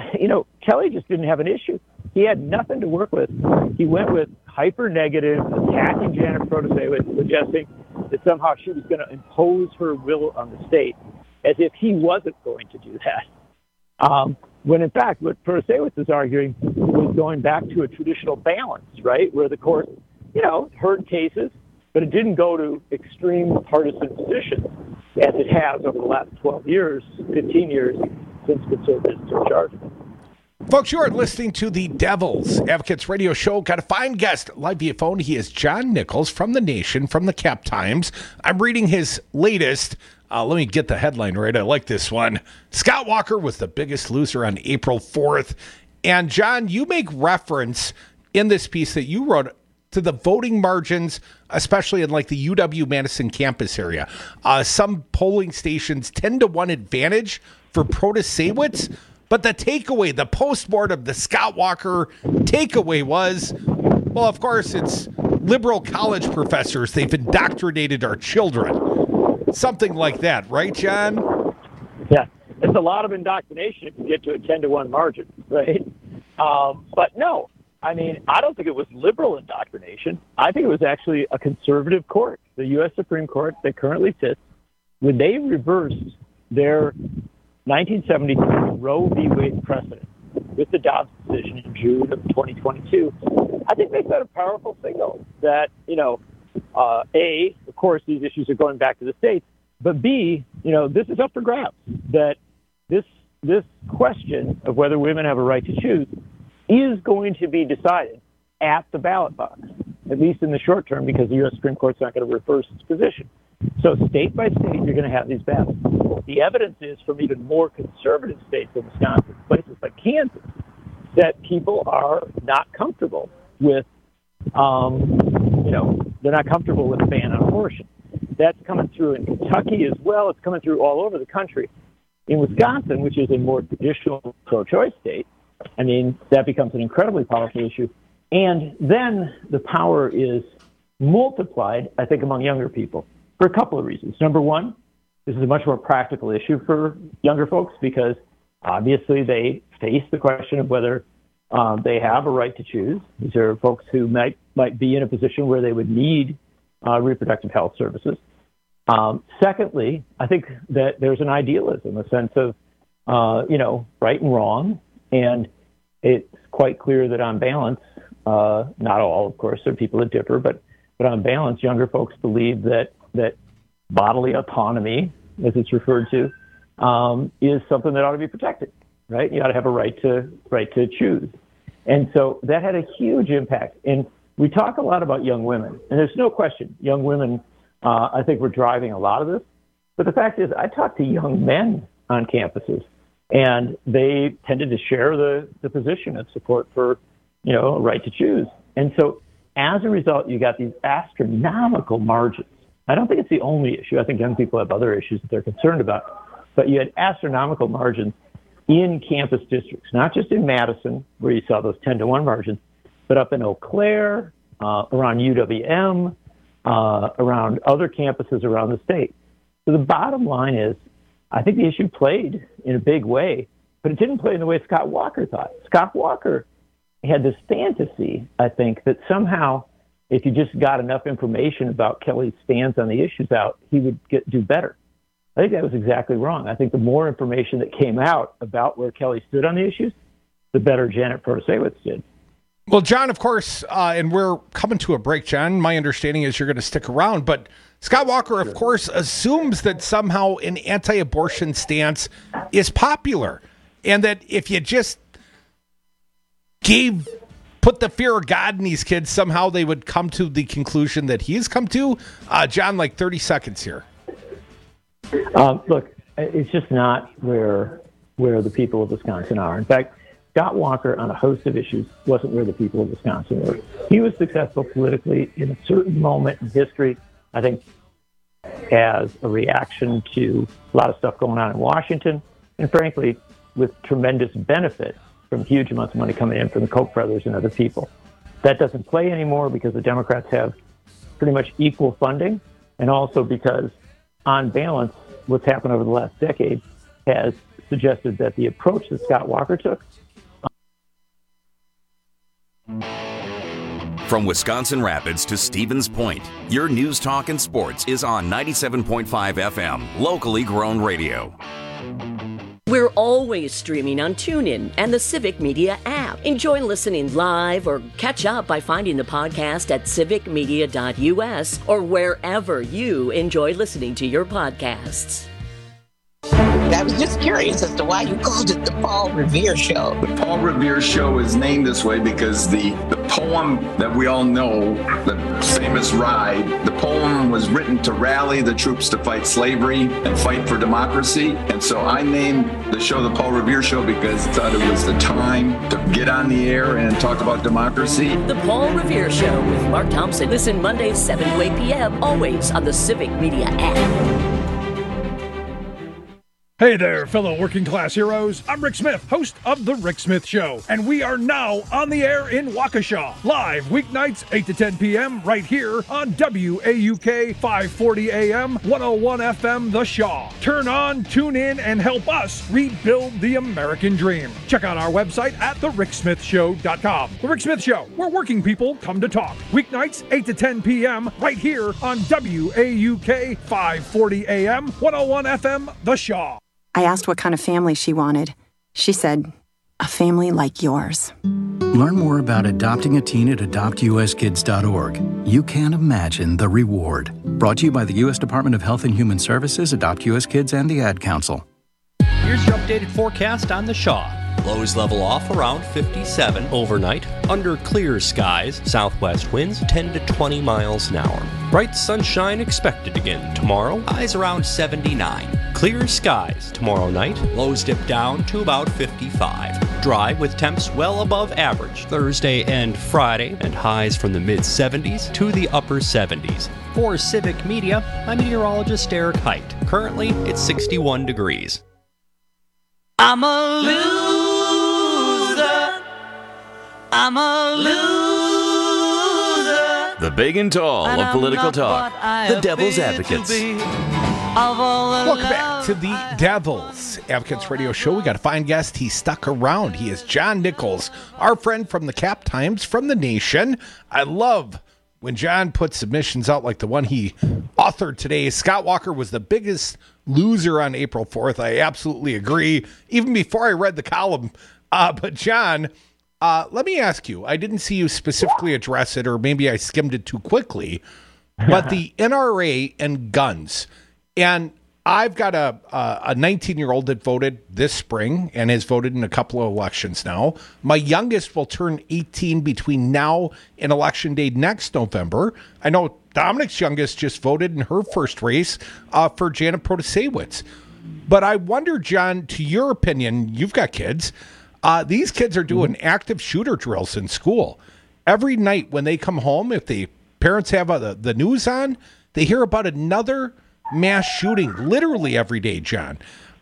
Kelly just didn't have an issue. He had nothing to work with. He went with hyper-negative, attacking Janet Protasiewicz, suggesting that somehow she was going to impose her will on the state, as if he wasn't going to do that. When in fact, what Protasiewicz is arguing was going back to a traditional balance, right, where the court, heard cases, but it didn't go to extreme partisan positions as it has over the last 12 years, 15 years since conservatives took charge. Folks, you are listening to the Devil's Advocates Radio Show. Got a fine guest live via phone. He is John Nichols from The Nation, from the Cap Times. I'm reading his latest. Let me get the headline right. I like this one. Scott Walker was the biggest loser on April 4th. And John, you make reference in this piece that you wrote to the voting margins, especially in like the UW-Madison campus area. Some polling stations 10-1 advantage for Protasiewicz. But the takeaway, the postmortem, the Scott Walker takeaway was, well, of course, it's liberal college professors. They've indoctrinated our children. Something like that, right, John? Yeah, it's a lot of indoctrination if you get to a 10-1 margin, right? But no, I mean, I don't think it was liberal indoctrination. I think it was actually a conservative court, the U.S. Supreme Court that currently sits, when they reversed their 1973 Roe v. Wade precedent with the Dobbs decision in June of 2022. I think they sent a powerful signal that, A, of course, these issues are going back to the states, but B, this is up for grabs, that this question of whether women have a right to choose is going to be decided at the ballot box, at least in the short term, because the U.S. Supreme Court's not going to reverse its position. So state by state, you're going to have these battles. The evidence is from even more conservative states than Wisconsin, places like Kansas, that people are not comfortable with, they're not comfortable with a ban on abortion. That's coming through in Kentucky as well. It's coming through all over the country. In Wisconsin, which is a more traditional pro-choice state, I mean, that becomes an incredibly powerful issue. And then the power is multiplied, I think, among younger people for a couple of reasons. Number one, this is a much more practical issue for younger folks because obviously they face the question of whether they have a right to choose. These are folks who might be in a position where they would need reproductive health services. Secondly, I think that there's an idealism, a sense of, right and wrong. And it's quite clear that on balance, not all, of course, there are people that differ, but on balance, younger folks believe that bodily autonomy, as it's referred to, is something that ought to be protected, right? You ought to have a right to choose. And so that had a huge impact. And we talk a lot about young women, and there's no question, young women, I think, were driving a lot of this. But the fact is, I talk to young men on campuses, and they tended to share the position of support for, a right to choose. And so as a result, you got these astronomical margins. I don't think it's the only issue. I think young people have other issues that they're concerned about. But you had astronomical margins in campus districts, not just in Madison, where you saw those 10-1 margins, but up in Eau Claire, around UWM, around other campuses around the state. So the bottom line is, I think the issue played in a big way, but it didn't play in the way Scott Walker thought. Scott Walker had this fantasy, I think, that somehow if you just got enough information about Kelly's stance on the issues out, he would do better. I think that was exactly wrong. I think the more information that came out about where Kelly stood on the issues, the better Janet Protasiewicz did. Well, John, of course, and we're coming to a break, John. My understanding is you're going to stick around, but Scott Walker, of course, assumes that somehow an anti-abortion stance is popular, and that if you just put the fear of God in these kids, somehow they would come to the conclusion that he's come to. John, 30 seconds here. Look, it's just not where the people of Wisconsin are. In fact, Scott Walker, on a host of issues, wasn't where the people of Wisconsin were. He was successful politically in a certain moment in history, I think, as a reaction to a lot of stuff going on in Washington, and frankly, with tremendous benefit from huge amounts of money coming in from the Koch brothers and other people. That doesn't play anymore because the Democrats have pretty much equal funding, and also because, on balance, what's happened over the last decade has suggested that the approach that Scott Walker took. From Wisconsin Rapids to Stevens Point, your news, talk, and sports is on 97.5 FM, locally grown radio. We're always streaming on TuneIn and the Civic Media app. Enjoy listening live or catch up by finding the podcast at civicmedia.us or wherever you enjoy listening to your podcasts. I was just curious as to why you called it the Paul Revere Show. The Paul Revere Show is named this way because the poem that we all know, the famous Ride, the poem was written to rally the troops to fight slavery and fight for democracy. And so I named the show the Paul Revere Show because I thought it was the time to get on the air and talk about democracy. The Paul Revere Show with Mark Thompson. Listen Mondays 7 to 8 p.m. always on the Civic Media app. Hey there, fellow working class heroes. I'm Rick Smith, host of The Rick Smith Show, and we are now on the air in Waukesha, live weeknights 8 to 10 p.m. right here on WAUK 540 AM, 101 FM, The Shaw. Turn on, tune in, and help us rebuild the American dream. Check out our website at thericksmithshow.com. The Rick Smith Show, where working people come to talk. Weeknights 8 to 10 p.m. right here on WAUK 540 AM, 101 FM, The Shaw. I asked what kind of family she wanted. She said, a family like yours. Learn more about adopting a teen at adoptuskids.org. You can't imagine the reward. Brought to you by the U.S. Department of Health and Human Services, Adopt U.S. Kids, and the Ad Council. Here's your updated forecast on the Shaw. Lows level off around 57 overnight. Under clear skies, southwest winds 10 to 20 miles an hour. Bright sunshine expected again tomorrow. Highs around 79. Clear skies tomorrow night. Lows dip down to about 55. Dry with temps well above average Thursday and Friday, and highs from the mid-70s to the upper 70s. For Civic Media, I'm meteorologist Eric Height. Currently, it's 61 degrees. I'm a loser. I'm a loser. The big and tall of political talk. The Devil's Advocates. Welcome back to the Devil's Advocates Radio Show. We got a fine guest. He stuck around. He is John Nichols, our friend from the Cap Times, from The Nation. I love when John puts submissions out like the one he authored today. Scott Walker was the biggest loser on April 4th. I absolutely agree, even before I read the column. But John, let me ask you, I didn't see you specifically address it, or maybe I skimmed it too quickly, but the NRA and guns. And I've got a 19-year-old that voted this spring and has voted in a couple of elections now. My youngest will turn 18 between now and Election Day next November. I know Dominic's youngest just voted in her first race for Janet Protasewicz. But I wonder, John, to your opinion, you've got kids. These kids are doing active shooter drills in school. Every night when they come home, if the parents have the news on, they hear about another mass shooting literally every day, John.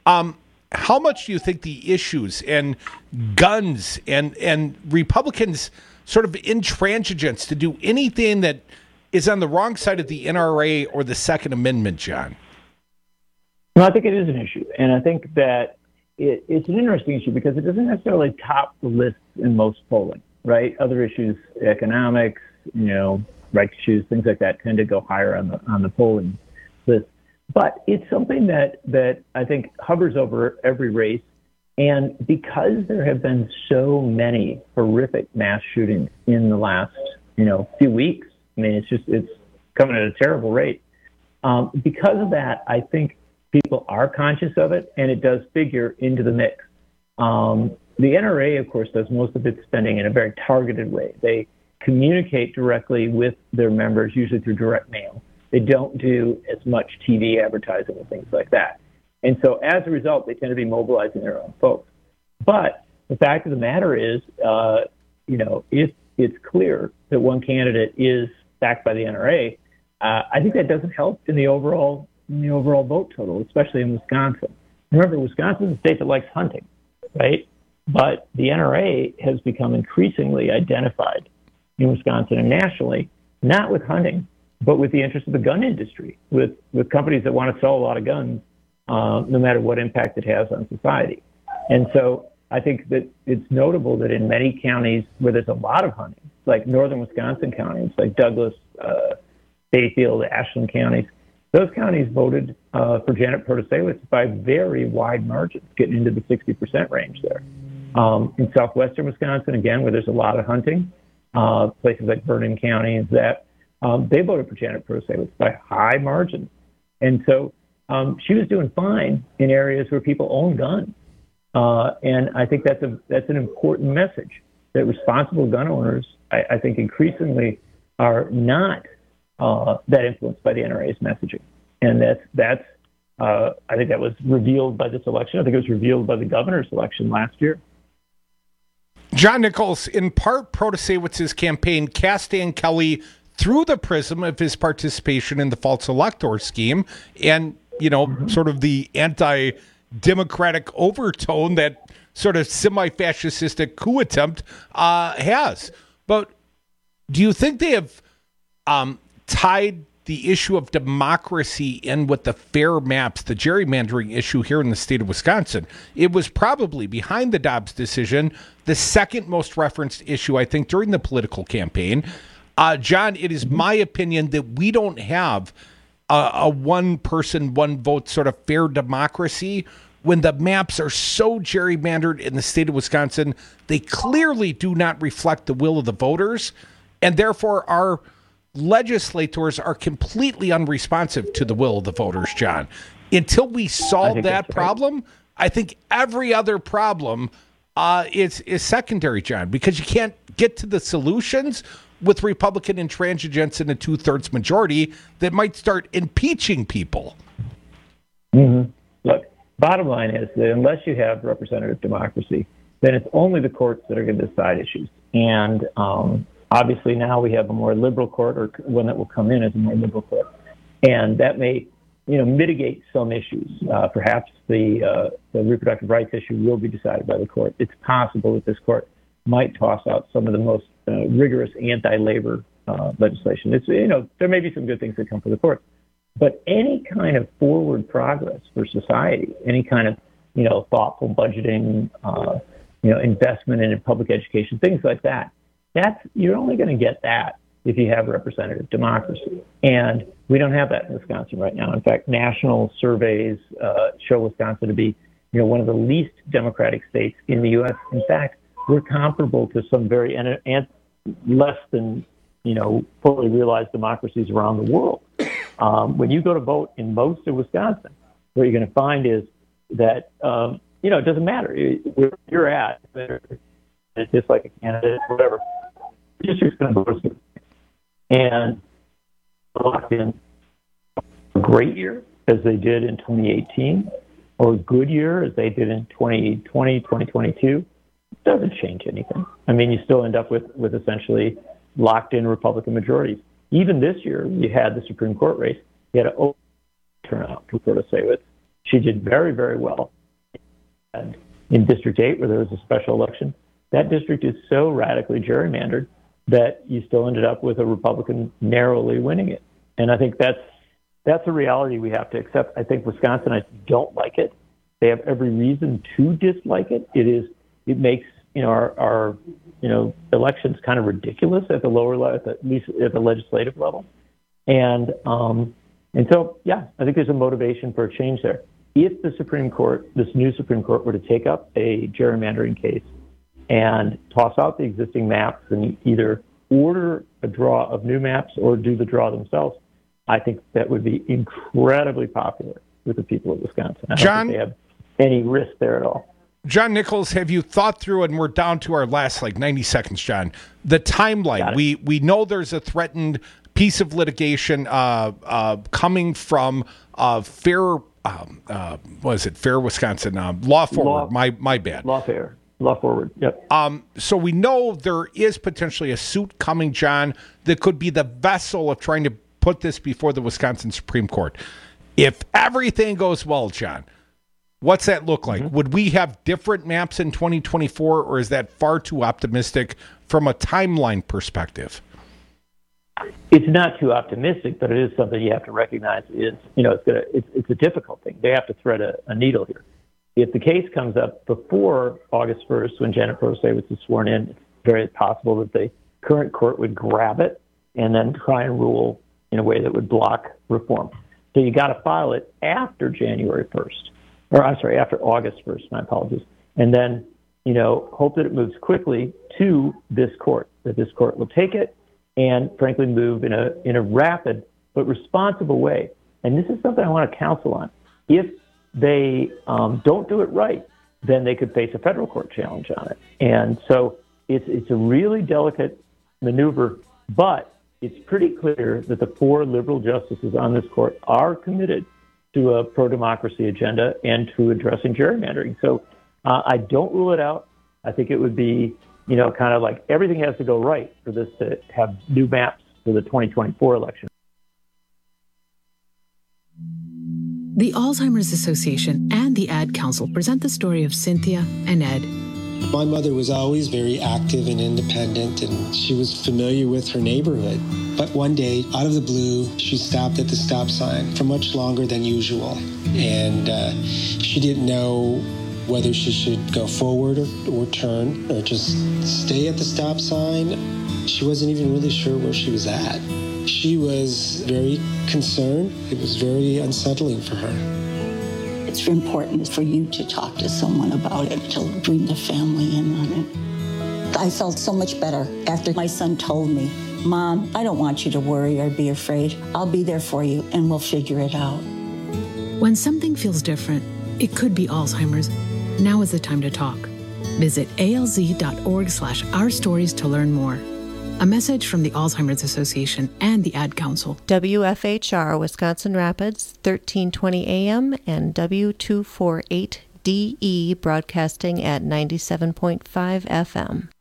How much do you think the issues and guns and Republicans sort of intransigence to do anything that is on the wrong side of the NRA or the Second Amendment, John? Well, I think it is an issue. And I think that it's an interesting issue because it doesn't necessarily top the list in most polling, right? Other issues, economics, right to choose, things like that tend to go higher on the polling list. But it's something that I think hovers over every race. And because there have been so many horrific mass shootings in the last, few weeks, I mean, it's coming at a terrible rate. Because of that, I think people are conscious of it, and it does figure into the mix. The NRA, of course, does most of its spending in a very targeted way. They communicate directly with their members, usually through direct mail. They don't do as much TV advertising and things like that. And so as a result, they tend to be mobilizing their own folks. But the fact of the matter is, if it's clear that one candidate is backed by the NRA, I think that doesn't help in the overall vote total, especially in Wisconsin. Remember, Wisconsin is a state that likes hunting, right? But the NRA has become increasingly identified in Wisconsin and nationally, not with hunting, but with the interest of the gun industry, with companies that want to sell a lot of guns, no matter what impact it has on society. And so I think that it's notable that in many counties where there's a lot of hunting, like northern Wisconsin counties, like Douglas, Bayfield, Ashland counties, those counties voted for Janet Protasewicz by very wide margins, getting into the 60% range there. In southwestern Wisconsin, again, where there's a lot of hunting, places like Vernon County and that, they voted for Janet Protasewicz by high margins. And so she was doing fine in areas where people own guns. And I think that's an important message, that responsible gun owners, I think increasingly are not that influenced by the NRA's messaging. And that's I think that was revealed by this election. I think it was revealed by the governor's election last year. John Nichols, in part, Protasewicz's campaign cast Dan Kelly through the prism of his participation in the false elector scheme and, sort of the democratic overtone that sort of semi-fascistic coup attempt has. But do you think they have tied the issue of democracy in with the fair maps, the gerrymandering issue here in the state of Wisconsin? It was probably, behind the Dobbs decision, the second most referenced issue, I think, during the political campaign. John, it is my opinion that we don't have a one person, one vote sort of fair democracy when the maps are so gerrymandered in the state of Wisconsin. They clearly do not reflect the will of the voters, and therefore our legislators are completely unresponsive to the will of the voters, John. Until we solve that problem, I think every other problem is secondary, John, because you can't get to the solutions with Republican intransigence in a 2/3 majority that might start impeaching people. Mm-hmm. Look, bottom line is that unless you have representative democracy, then it's only the courts that are going to decide issues. And obviously now we have a more liberal court, or one that will come in as a more liberal court. And that may, mitigate some issues. Perhaps the reproductive rights issue will be decided by the court. It's possible that this court might toss out some of the most rigorous anti-labor legislation. It's, there may be some good things that come from the court. But any kind of forward progress for society, any kind of, thoughtful budgeting, investment in public education, things like that, you're only going to get that if you have representative democracy. And we don't have that in Wisconsin right now. In fact, national surveys show Wisconsin to be, one of the least democratic states in the U.S. In fact, we're comparable to some very less than, fully realized democracies around the world. When you go to vote in most of Wisconsin, what you're going to find is that, it doesn't matter where you're at. It's just like a candidate, whatever. The district's going to vote. And locked in a great year, as they did in 2018, or a good year, as they did in 2020, 2022, doesn't change anything. I mean, you still end up with essentially locked-in Republican majorities. Even this year, you had the Supreme Court race. You had an turnout for Protasiewicz. She did very, very well. And in District 8, where there was a special election, that district is so radically gerrymandered that you still ended up with a Republican narrowly winning it. And I think that's a reality we have to accept. I think Wisconsinites don't like it. They have every reason to dislike it. It makes our elections kind of ridiculous at the lower level, at least at the legislative level. And so, yeah, I think there's a motivation for a change there. If the Supreme Court, this new Supreme Court, were to take up a gerrymandering case and toss out the existing maps and either order a draw of new maps or do the draw themselves, I think that would be incredibly popular with the people of Wisconsin. I don't think they have any risk there at all. John Nichols, have you thought through, and we're down to our last 90 seconds, John, the timeline? We know there's a threatened piece of litigation coming from Fair Wisconsin, Law Forward, my bad. Law Forward, yep. So we know there is potentially a suit coming, John, that could be the vessel of trying to put this before the Wisconsin Supreme Court. If everything goes well, John, what's that look like? Mm-hmm. Would we have different maps in 2024, or is that far too optimistic from a timeline perspective? It's not too optimistic, but it is something you have to recognize. It's a difficult thing. They have to thread a needle here. If the case comes up before August 1st, when Janet Protasiewicz is sworn in, it's very possible that the current court would grab it and then try and rule in a way that would block reform. So you got to file it after January 1st. After August 1st, my apologies. And then, hope that it moves quickly to this court, that this court will take it and frankly move in a rapid but responsible way. And this is something I want to counsel on. If they don't do it right, then they could face a federal court challenge on it. And so it's a really delicate maneuver, but it's pretty clear that the 4 liberal justices on this court are committed to a pro-democracy agenda and to addressing gerrymandering. So I don't rule it out. I think it would be, kind of like everything has to go right for this to have new maps for the 2024 election. The Alzheimer's Association and and the Ad Council present the story of Cynthia and Ed. My mother was always very active and independent, and she was familiar with her neighborhood. But one day, out of the blue, she stopped at the stop sign for much longer than usual. And she didn't know whether she should go forward or turn or just stay at the stop sign. She wasn't even really sure where she was at. She was very concerned. It was very unsettling for her. It's important for you to talk to someone about it, to bring the family in on it. I felt so much better after my son told me, Mom, I don't want you to worry or be afraid. I'll be there for you and we'll figure it out. When something feels different, it could be Alzheimer's. Now is the time to talk. Visit alz.org/ourstories to learn more. A message from the Alzheimer's Association and the Ad Council. WFHR Wisconsin Rapids, 1320 AM and W248DE broadcasting at 97.5 FM.